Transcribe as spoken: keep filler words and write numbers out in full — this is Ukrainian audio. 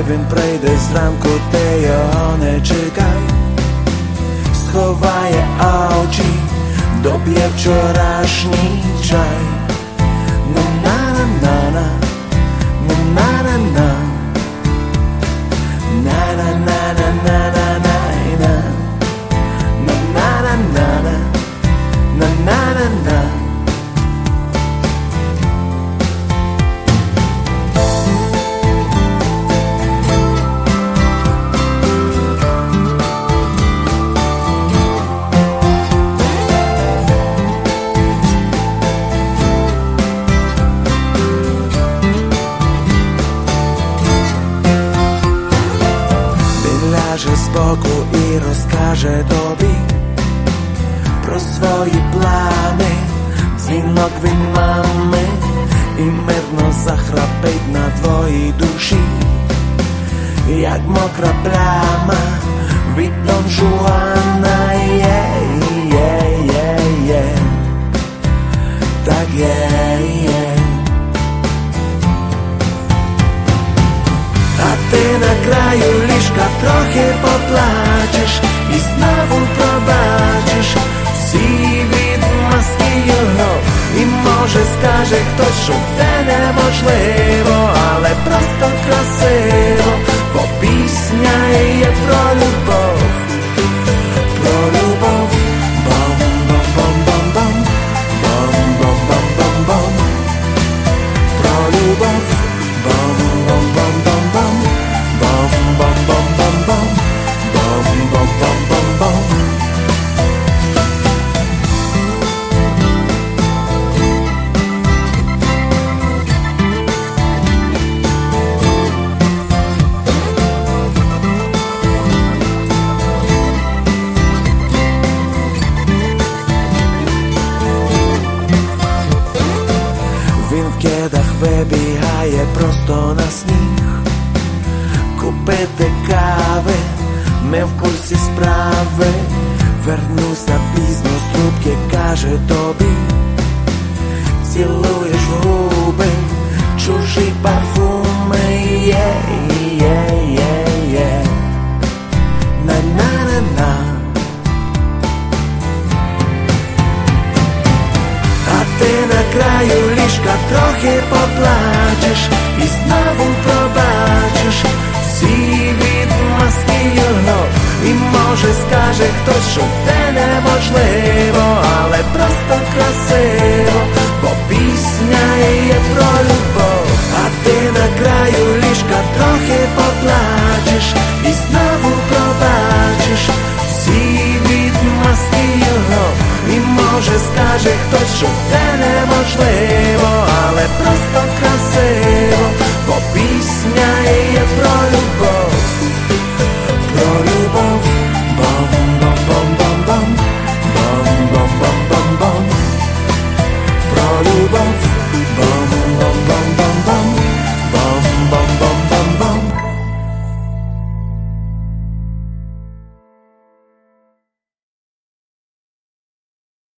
хай він прийде зранку, ти його не чекай. Сховає очі, доп'є вчорашній чай. На-на-на-на-на, на-на-на-на, на-на-на-на-на-на-на, на-на-на-на-на, на-на-на-на. Збоку і розкаже тобі про свої плани, дзвінок від мами, і мирно захрапить на твоїй душі, як мокра пляма від Дон Жуана. Є, є, є, є, так є, є. А ти на краю ліжка трохи поплачеш і знову пробачиш всі відмазки його. І може скаже хтось, що це неможливо, але просто красиво, бо пісня є про любов, про любов. Бом-бом-бом-бом-бом, бом-бом-бом-бом-бом, про любов. Бом-бом-бом-бом-бом, бом-бом-бом-бом-бом, бом-бом-бом-бом-бом. Він в кедах вибігає просто на сніг купити кави, ми в курсі справи. Вернуся пізно з трубки, каже тобі, цілуєш в губи чужі парфуми. Є, є, є, є, на-на-на-на. А ти на краю ліжка трохи поплачеш і знову пробачиш всі відмазки його. І може скаже хтось, що це неможливо, але просто красиво, бо пісня є про любов. А ти на краю ліжка трохи поплачеш і знову